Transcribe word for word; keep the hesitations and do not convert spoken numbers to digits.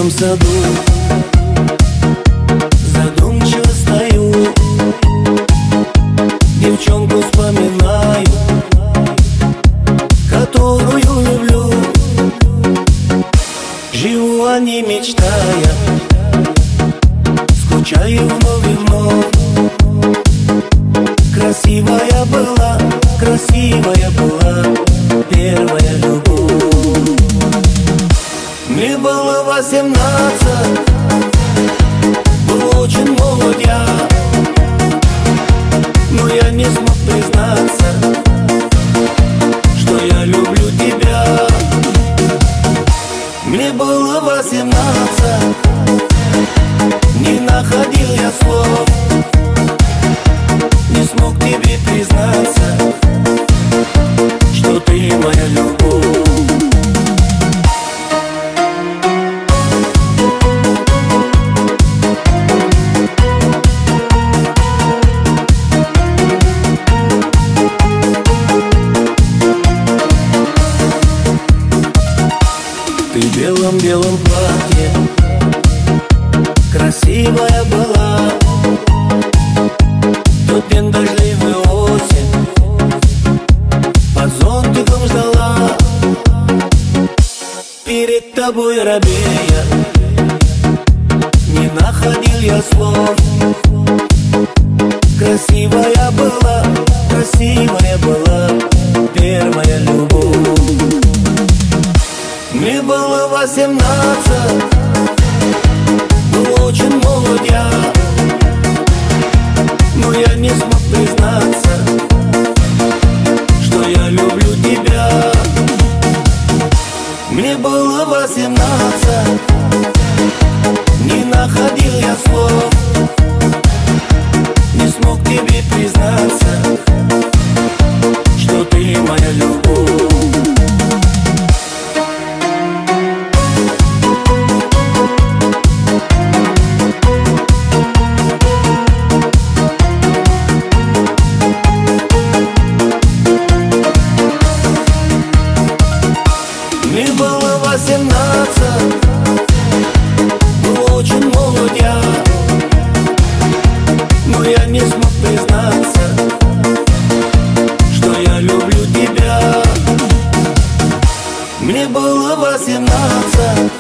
зимнем саду задумчиво стою, девчонку вспоминаю, которую люблю. Живу о ней мечтая, скучаю вновь и вновь. Красивая была, красивая была первая любовь. Мне было восемнадцать, был очень молод я, но я не смог признаться, что я люблю тебя. Мне было восемнадцать, не находил я слов, не смог тебе признаться, что ты моя любовь. Ты в белом-белом платье красивая была. Тот день дождливый осень под зонтиком ждала. Перед тобой робея не находил я слов. Красивая была, красивая была первая любовь. Мне было восемнадцать, был очень молод я, но я не смог признаться, что я люблю тебя. Мне было восемнадцать, не находил я слов, не смог тебе признаться, что ты моя любовь. Мне было восемнадцать, был очень молод я, но я не смог признаться, что я люблю тебя. Мне было восемнадцать,